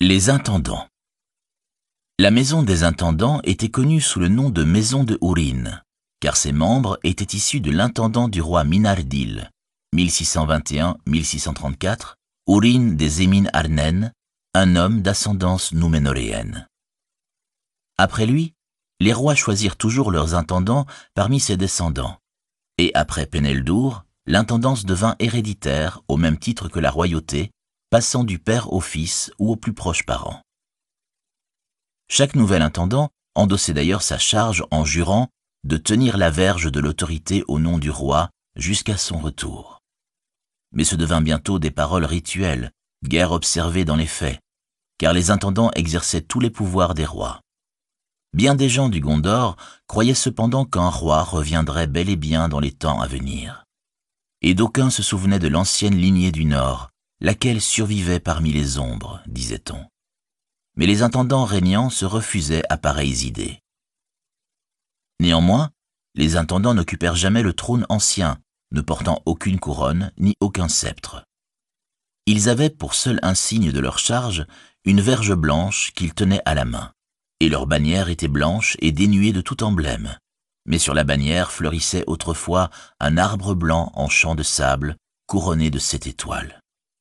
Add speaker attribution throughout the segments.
Speaker 1: Les intendants. La maison des intendants était connue sous le nom de maison de Hourin, car ses membres étaient issus de l'intendant du roi Minardil, 1621-1634, Hourin des Émines Arnènes, un homme d'ascendance nouménoréenne. Après lui, les rois choisirent toujours leurs intendants parmi ses descendants, et après Peneldour, l'intendance devint héréditaire au même titre que la royauté, passant du père au fils ou aux plus proches parents. Chaque nouvel intendant endossait d'ailleurs sa charge en jurant de tenir la verge de l'autorité au nom du roi jusqu'à son retour. Mais ce devint bientôt des paroles rituelles, guère observées dans les faits, car les intendants exerçaient tous les pouvoirs des rois. Bien des gens du Gondor croyaient cependant qu'un roi reviendrait bel et bien dans les temps à venir. Et d'aucuns se souvenaient de l'ancienne lignée du Nord, laquelle survivait parmi les ombres, disait-on. Mais les intendants régnants se refusaient à pareilles idées. Néanmoins, les intendants n'occupèrent jamais le trône ancien, ne portant aucune couronne ni aucun sceptre. Ils avaient pour seul insigne de leur charge une verge blanche qu'ils tenaient à la main, et leur bannière était blanche et dénuée de tout emblème, mais sur la bannière fleurissait autrefois un arbre blanc en champ de sable, couronné de 7 étoiles.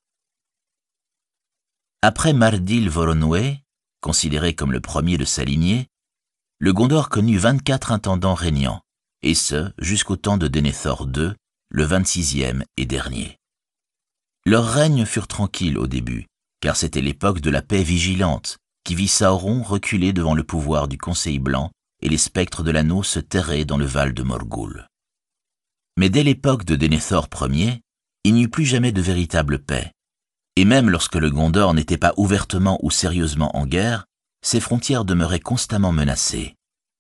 Speaker 1: Après Mardil Voronwe, considéré comme le premier de sa lignée, le Gondor connut 24 intendants régnants, et ce jusqu'au temps de Denethor II, le 26e et dernier. Leurs règnes furent tranquilles au début, car c'était l'époque de la paix vigilante, qui vit Sauron reculer devant le pouvoir du Conseil Blanc et les spectres de l'anneau se terrer dans le Val de Morgul. Mais dès l'époque de Denethor Ier, il n'y eut plus jamais de véritable paix, et même lorsque le Gondor n'était pas ouvertement ou sérieusement en guerre, ses frontières demeuraient constamment menacées.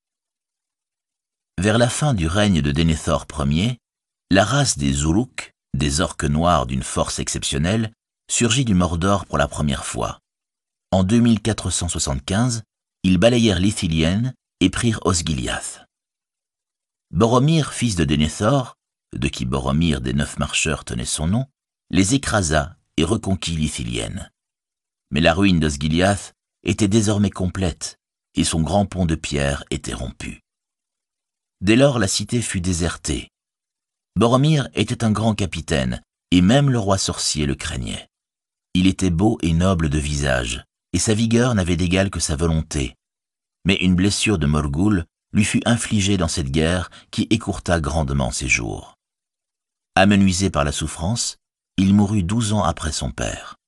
Speaker 1: Vers la fin du règne de Denethor Ier, la race des Uruk, des orques noirs d'une force exceptionnelle, surgit du Mordor pour la première fois. En 2475, ils balayèrent l'Ithilien et prirent Osgiliath. Boromir, fils de Denethor, de qui Boromir des 9 marcheurs tenait son nom, les écrasa et reconquit l'Ithilien. Mais la ruine d'Osgiliath était désormais complète et son grand pont de pierre était rompu. Dès lors, la cité fut désertée. Boromir était un grand capitaine et même le roi sorcier le craignait. Il était beau et noble de visage et sa vigueur n'avait d'égal que sa volonté. Mais une blessure de Morgul lui fut infligée dans cette guerre qui écourta grandement ses jours. Amenuisé par la souffrance, il mourut 12 ans après son père.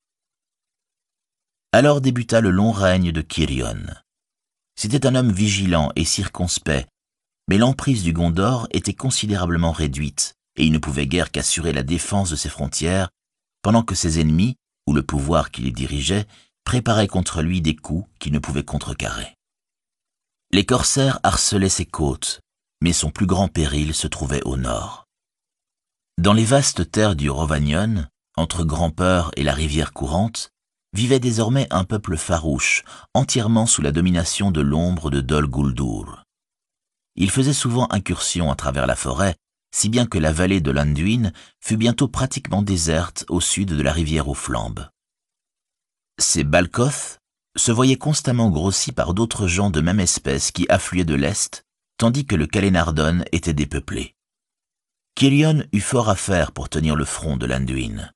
Speaker 1: Alors débuta le long règne de Cirion. C'était un homme vigilant et circonspect, mais l'emprise du Gondor était considérablement réduite et il ne pouvait guère qu'assurer la défense de ses frontières, pendant que ses ennemis, ou le pouvoir qui les dirigeait, préparaient contre lui des coups qu'il ne pouvait contrecarrer. Les corsaires harcelaient ses côtes, mais son plus grand péril se trouvait au nord. Dans les vastes terres du Rhovanion, entre Grand-Peur et la rivière courante, vivait désormais un peuple farouche, entièrement sous la domination de l'ombre de Dol Guldur. Il faisait souvent incursion à travers la forêt, si bien que la vallée de l'Anduin fut bientôt pratiquement déserte au sud de la rivière aux Flambes. Ces Balkoth se voyaient constamment grossis par d'autres gens de même espèce qui affluaient de l'est, tandis que le Calenardon était dépeuplé. Cirion eut fort à faire pour tenir le front de l'Anduin.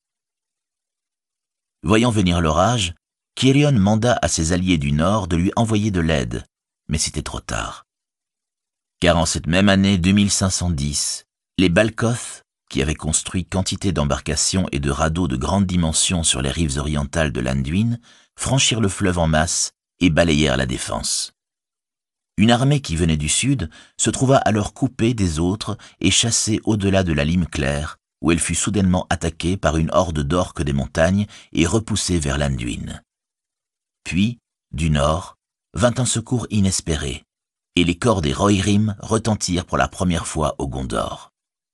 Speaker 1: Voyant venir l'orage, Cirion manda à ses alliés du nord de lui envoyer de l'aide, mais c'était trop tard. Car en cette même année 2510, les Balkoth, qui avaient construit quantité d'embarcations et de radeaux de grande dimension sur les rives orientales de l'Anduin, franchirent le fleuve en masse et balayèrent la défense. Une armée qui venait du sud se trouva alors coupée des autres et chassée au-delà de la Lime Claire, où elle fut soudainement attaquée par une horde d'orques des montagnes et repoussée vers l'Anduin. Puis, du nord, vint un secours inespéré, et les corps des Rohirrim retentirent pour la première fois au Gondor.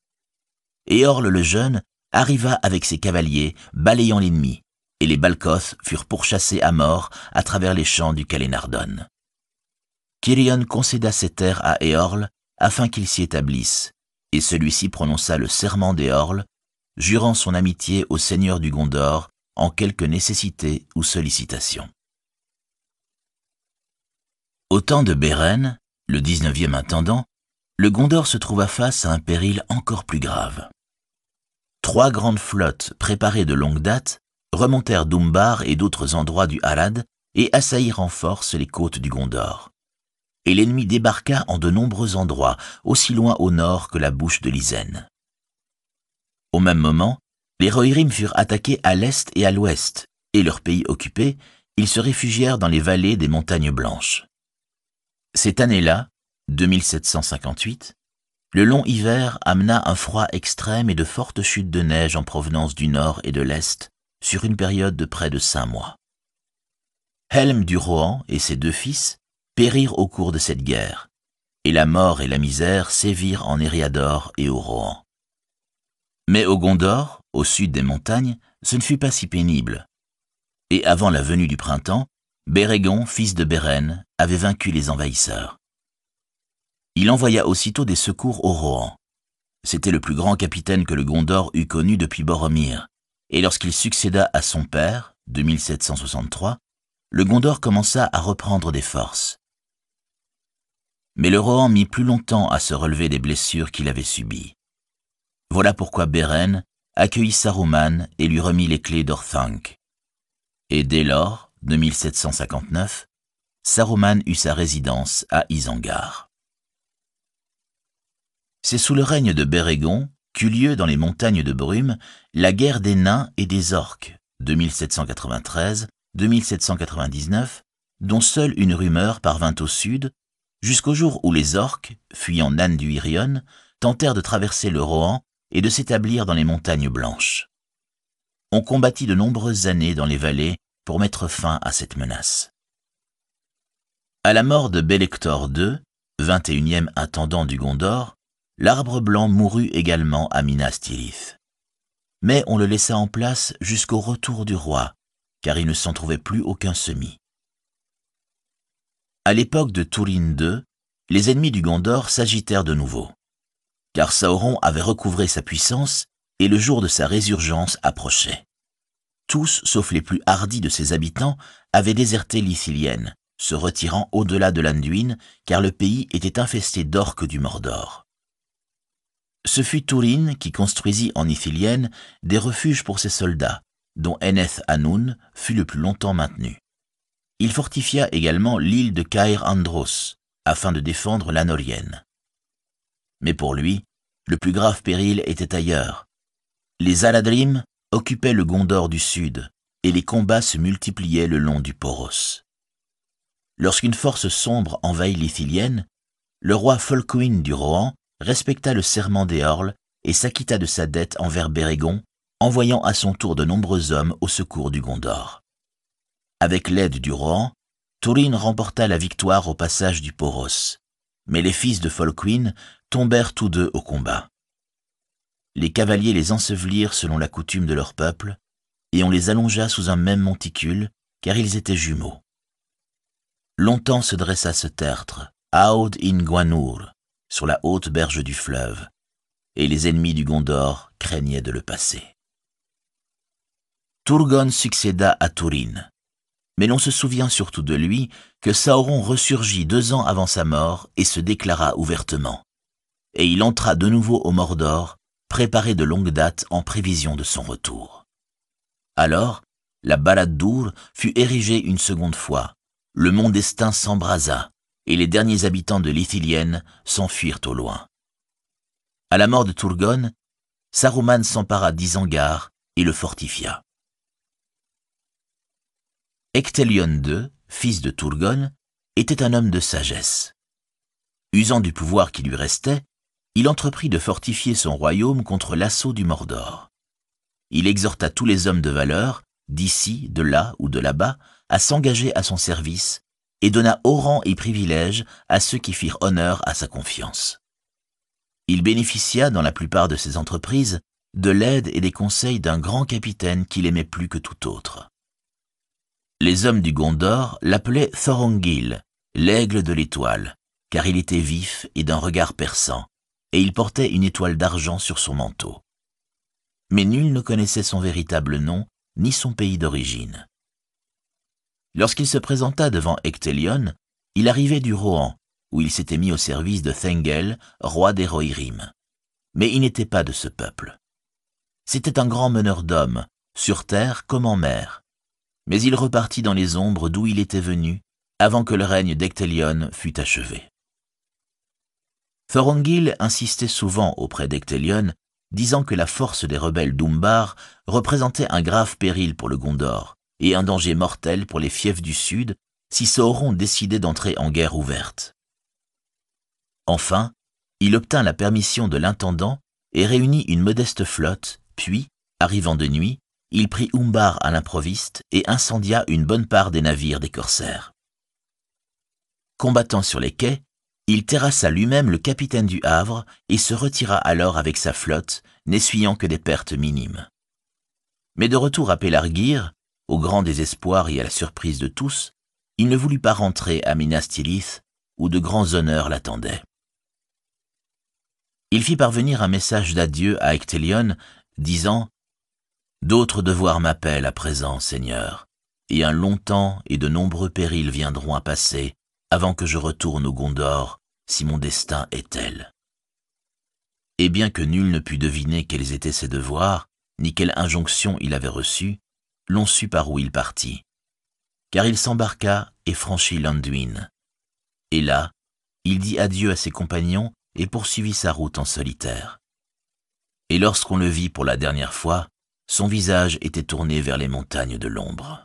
Speaker 1: Éorl le Jeune arriva avec ses cavaliers, balayant l'ennemi, et les Balkoth furent pourchassés à mort à travers les champs du Calenardon. Cirion concéda ses terres à Éorl afin qu'il s'y établisse, et celui-ci prononça le serment d'Éorl, jurant son amitié au seigneur du Gondor en quelque nécessité ou sollicitation. Au temps de Beren, le 19e intendant, le Gondor se trouva face à un péril encore plus grave. 3 grandes flottes préparées de longue date remontèrent d'Umbar et d'autres endroits du Harad et assaillirent en force les côtes du Gondor. Et l'ennemi débarqua en de nombreux endroits, aussi loin au nord que la bouche de l'Isen. Au même moment, les Rohirrim furent attaqués à l'est et à l'ouest, et leur pays occupé, ils se réfugièrent dans les vallées des Montagnes Blanches. Cette année-là, 2758, le long hiver amena un froid extrême et de fortes chutes de neige en provenance du nord et de l'est sur une période de près de 5 mois. Helm du Rohan et ses 2 fils périrent au cours de cette guerre, et la mort et la misère sévirent en Eriador et au Rohan. Mais au Gondor, au sud des montagnes, ce ne fut pas si pénible. Et avant la venue du printemps, Bérégon, fils de Beren, avait vaincu les envahisseurs. Il envoya aussitôt des secours au Rohan. C'était le plus grand capitaine que le Gondor eût connu depuis Boromir, et lorsqu'il succéda à son père, 2763, le Gondor commença à reprendre des forces. Mais le Rohan mit plus longtemps à se relever des blessures qu'il avait subies. Voilà pourquoi Beren accueillit Saruman et lui remit les clés d'Orthanc. Et dès lors, 2759, Saruman eut sa résidence à Isengard. C'est sous le règne de Bérégon qu'eut lieu dans les montagnes de brume la guerre des nains et des orques, 2793-2799, dont seule une rumeur parvint au sud, jusqu'au jour où les orques, fuyant Nanduirion, tentèrent de traverser le Rohan et de s'établir dans les montagnes blanches. On combattit de nombreuses années dans les vallées pour mettre fin à cette menace. À la mort de Belector II, 21e intendant du Gondor, l'arbre blanc mourut également à Minas Tirith. Mais on le laissa en place jusqu'au retour du roi, car il ne s'en trouvait plus aucun semis. À l'époque de Túrin II, les ennemis du Gondor s'agitèrent de nouveau, car Sauron avait recouvré sa puissance et le jour de sa résurgence approchait. Tous, sauf les plus hardis de ses habitants, avaient déserté l'Ithilien, se retirant au-delà de l'Anduin, car le pays était infesté d'orques du Mordor. Ce fut Túrin qui construisit en Ithilien des refuges pour ses soldats, dont Eneth Anun fut le plus longtemps maintenu. Il fortifia également l'île de Caer Andros, afin de défendre l'Anorienne. Mais pour lui, le plus grave péril était ailleurs. Les Aladrim occupaient le Gondor du Sud, et les combats se multipliaient le long du Poros. Lorsqu'une force sombre envahit l'Ithilien, le roi Folcwin du Rohan respecta le serment d'Eorl et s'acquitta de sa dette envers Bérégon, envoyant à son tour de nombreux hommes au secours du Gondor. Avec l'aide du Rohan, Túrin remporta la victoire au passage du Poros, mais les fils de Folcwin tombèrent tous deux au combat. Les cavaliers les ensevelirent selon la coutume de leur peuple, et on les allongea sous un même monticule, car ils étaient jumeaux. Longtemps se dressa ce tertre, Aod in Gwanur, sur la haute berge du fleuve, et les ennemis du Gondor craignaient de le passer. Turgon succéda à Túrin, mais l'on se souvient surtout de lui que Sauron ressurgit 2 ans avant sa mort et se déclara ouvertement. Et il entra de nouveau au Mordor, préparé de longue date en prévision de son retour. Alors, la Barad-dûr fut érigée une seconde fois, le mont d'Estaing s'embrasa, et les derniers habitants de l'Ithilien s'enfuirent au loin. À la mort de Turgon, Saruman s'empara d'Isengard et le fortifia. Ectelion II, fils de Turgon, était un homme de sagesse. Usant du pouvoir qui lui restait, il entreprit de fortifier son royaume contre l'assaut du Mordor. Il exhorta tous les hommes de valeur, d'ici, de là ou de là-bas, à s'engager à son service et donna haut rang et privilèges à ceux qui firent honneur à sa confiance. Il bénéficia, dans la plupart de ses entreprises, de l'aide et des conseils d'un grand capitaine qu'il aimait plus que tout autre. Les hommes du Gondor l'appelaient Thorongil, l'aigle de l'étoile, car il était vif et d'un regard perçant, et il portait une étoile d'argent sur son manteau. Mais nul ne connaissait son véritable nom, ni son pays d'origine. Lorsqu'il se présenta devant Ectelion, il arrivait du Rohan, où il s'était mis au service de Thengel, roi des Rohirrim. Mais il n'était pas de ce peuple. C'était un grand meneur d'hommes, sur terre comme en mer. Mais il repartit dans les ombres d'où il était venu, avant que le règne d'Ectelion fût achevé. Thorongil insistait souvent auprès d'Ectelion, disant que la force des rebelles d'Umbar représentait un grave péril pour le Gondor et un danger mortel pour les fiefs du Sud si Sauron décidait d'entrer en guerre ouverte. Enfin, il obtint la permission de l'intendant et réunit une modeste flotte, puis, arrivant de nuit, il prit Umbar à l'improviste et incendia une bonne part des navires des corsaires. Combattant sur les quais, il terrassa lui-même le capitaine du Havre et se retira alors avec sa flotte, n'essuyant que des pertes minimes. Mais de retour à Pelargir, au grand désespoir et à la surprise de tous, il ne voulut pas rentrer à Minas Tirith, où de grands honneurs l'attendaient. Il fit parvenir un message d'adieu à Ectelion, disant « D'autres devoirs m'appellent à présent, Seigneur, et un long temps et de nombreux périls viendront à passer avant que je retourne au Gondor, si mon destin est tel. » Et bien que nul ne pût deviner quels étaient ses devoirs, ni quelle injonction il avait reçue, l'on sut par où il partit. Car il s'embarqua et franchit l'Anduin. Et là, il dit adieu à ses compagnons et poursuivit sa route en solitaire. Et lorsqu'on le vit pour la dernière fois, son visage était tourné vers les montagnes de l'ombre.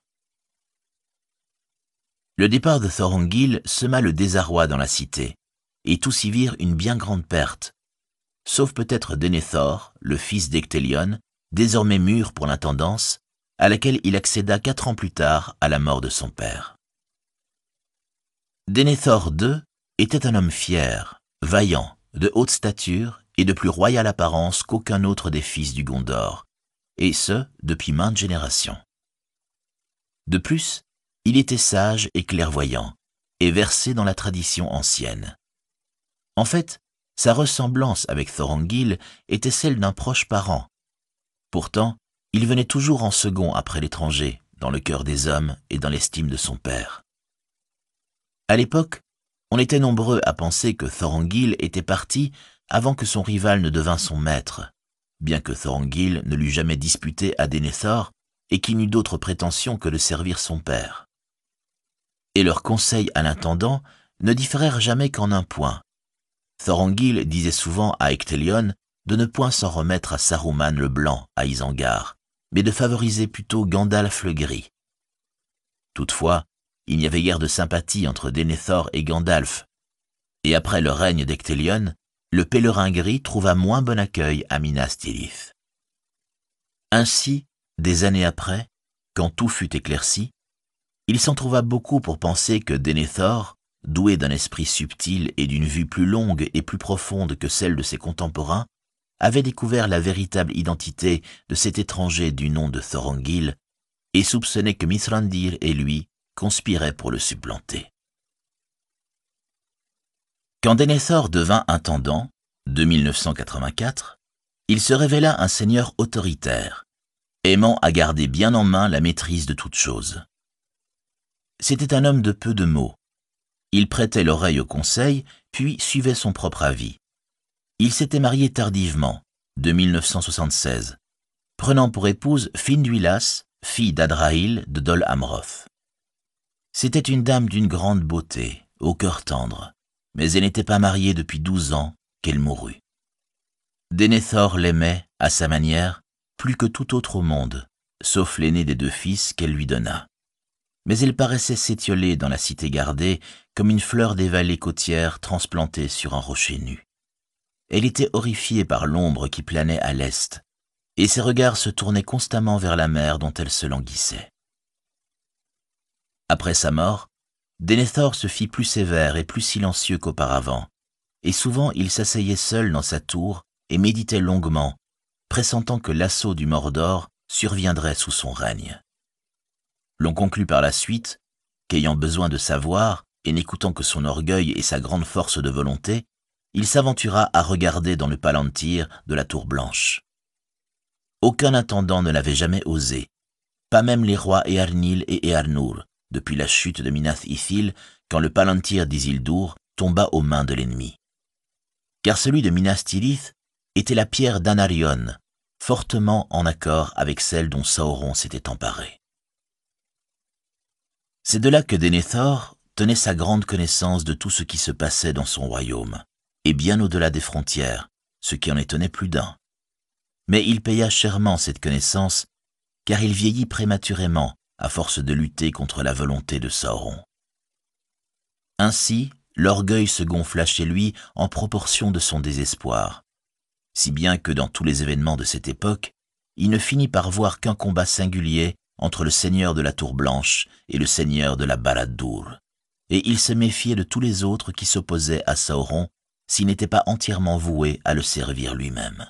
Speaker 1: Le départ de Thorongil sema le désarroi dans la cité, et tous y virent une bien grande perte, sauf peut-être Denethor, le fils d'Ectelion, désormais mûr pour l'intendance, à laquelle il accéda 4 ans plus tard à la mort de son père. Denethor II était un homme fier, vaillant, de haute stature et de plus royale apparence qu'aucun autre des fils du Gondor, et ce, depuis maintes générations. De plus, il était sage et clairvoyant, et versé dans la tradition ancienne. En fait, sa ressemblance avec Thorongil était celle d'un proche parent. Pourtant, il venait toujours en second après l'étranger, dans le cœur des hommes et dans l'estime de son père. À l'époque, on était nombreux à penser que Thorongil était parti avant que son rival ne devint son maître, bien que Thorongil ne l'eût jamais disputé à Denethor et qu'il n'eût d'autre prétention que de servir son père. Et leurs conseils à l'intendant ne différèrent jamais qu'en un point. Thorongil disait souvent à Ectelion de ne point s'en remettre à Saruman le Blanc à Isengard, mais de favoriser plutôt Gandalf le Gris. Toutefois, il n'y avait guère de sympathie entre Denethor et Gandalf, et après le règne d'Ectelion, le pèlerin gris trouva moins bon accueil à Minas Tirith. Ainsi, des années après, quand tout fut éclairci, il s'en trouva beaucoup pour penser que Denethor, doué d'un esprit subtil et d'une vue plus longue et plus profonde que celle de ses contemporains, avait découvert la véritable identité de cet étranger du nom de Thorongil et soupçonnait que Mithrandir et lui conspiraient pour le supplanter. Quand Denethor devint intendant, de 1984, il se révéla un seigneur autoritaire, aimant à garder bien en main la maîtrise de toute chose. C'était un homme de peu de mots. Il prêtait l'oreille au conseil, puis suivait son propre avis. Il s'était marié tardivement, de 1976, prenant pour épouse Finduilas, fille d'Adrahil de Dol Amroth. C'était une dame d'une grande beauté, au cœur tendre, mais elle n'était pas mariée depuis 12 ans qu'elle mourut. Denethor l'aimait, à sa manière, plus que tout autre au monde, sauf l'aîné des 2 fils qu'elle lui donna. Mais elle paraissait s'étioler dans la cité gardée comme une fleur des vallées côtières transplantée sur un rocher nu. Elle était horrifiée par l'ombre qui planait à l'est, et ses regards se tournaient constamment vers la mer dont elle se languissait. Après sa mort, Denethor se fit plus sévère et plus silencieux qu'auparavant, et souvent il s'asseyait seul dans sa tour et méditait longuement, pressentant que l'assaut du Mordor surviendrait sous son règne. L'on conclut par la suite qu'ayant besoin de savoir et n'écoutant que son orgueil et sa grande force de volonté, il s'aventura à regarder dans le palantir de la Tour Blanche. Aucun intendant ne l'avait jamais osé, pas même les rois Eärnil et Eärnur, depuis la chute de Minath Ithil, quand le palantir d'Isildur tomba aux mains de l'ennemi. Car celui de Minas Tirith était la pierre d'Anarion, fortement en accord avec celle dont Sauron s'était emparé. C'est de là que Denethor tenait sa grande connaissance de tout ce qui se passait dans son royaume, et bien au-delà des frontières, ce qui en étonnait plus d'un. Mais il paya chèrement cette connaissance, car il vieillit prématurément à force de lutter contre la volonté de Sauron. Ainsi, l'orgueil se gonfla chez lui en proportion de son désespoir, si bien que dans tous les événements de cette époque, il ne finit par voir qu'un combat singulier entre le seigneur de la Tour Blanche et le seigneur de la Barad-dûr, et il se méfiait de tous les autres qui s'opposaient à Sauron s'il n'était pas entièrement voué à le servir lui-même.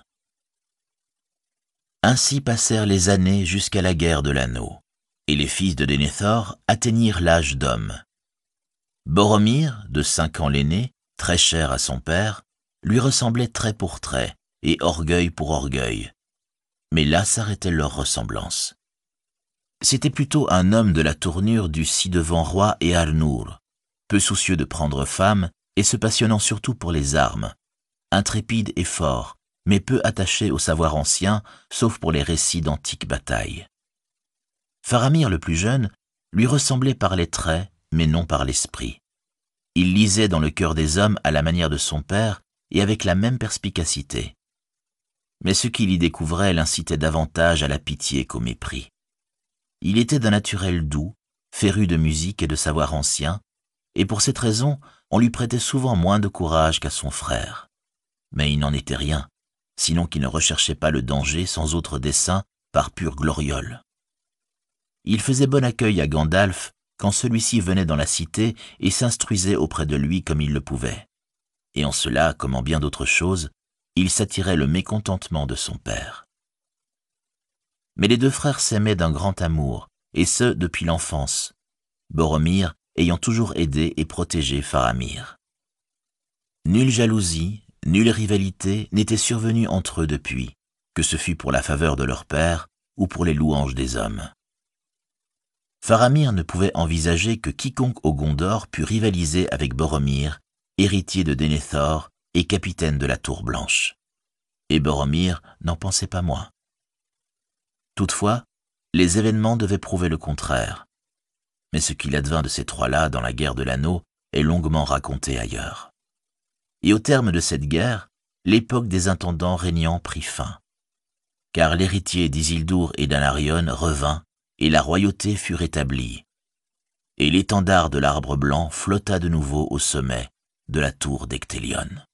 Speaker 1: Ainsi passèrent les années jusqu'à la guerre de l'Anneau, et les fils de Denethor atteignirent l'âge d'homme. Boromir, de 5 ans l'aîné, très cher à son père, lui ressemblait trait pour trait et orgueil pour orgueil. Mais là s'arrêtait leur ressemblance. C'était plutôt un homme de la tournure du ci-devant roi Eärnur, peu soucieux de prendre femme et se passionnant surtout pour les armes, intrépide et fort, mais peu attaché au savoir ancien, sauf pour les récits d'antiques batailles. Faramir le plus jeune lui ressemblait par les traits, mais non par l'esprit. Il lisait dans le cœur des hommes à la manière de son père et avec la même perspicacité. Mais ce qu'il y découvrait l'incitait davantage à la pitié qu'au mépris. Il était d'un naturel doux, féru de musique et de savoir ancien, et pour cette raison, on lui prêtait souvent moins de courage qu'à son frère. Mais il n'en était rien, sinon qu'il ne recherchait pas le danger sans autre dessein par pure gloriole. Il faisait bon accueil à Gandalf quand celui-ci venait dans la cité et s'instruisait auprès de lui comme il le pouvait. Et en cela, comme en bien d'autres choses, il s'attirait le mécontentement de son père. Mais les deux frères s'aimaient d'un grand amour, et ce depuis l'enfance, Boromir ayant toujours aidé et protégé Faramir. Nulle jalousie, nulle rivalité n'était survenue entre eux depuis, que ce fût pour la faveur de leur père ou pour les louanges des hommes. Faramir ne pouvait envisager que quiconque au Gondor pût rivaliser avec Boromir, héritier de Denethor et capitaine de la Tour Blanche. Et Boromir n'en pensait pas moins. Toutefois, les événements devaient prouver le contraire. Mais ce qu'il advint de ces trois-là dans la guerre de l'Anneau est longuement raconté ailleurs. Et au terme de cette guerre, l'époque des intendants régnants prit fin. Car l'héritier d'Isildur et d'Anarion revint, et la royauté fut rétablie. Et l'étendard de l'Arbre Blanc flotta de nouveau au sommet de la tour d'Ectelion.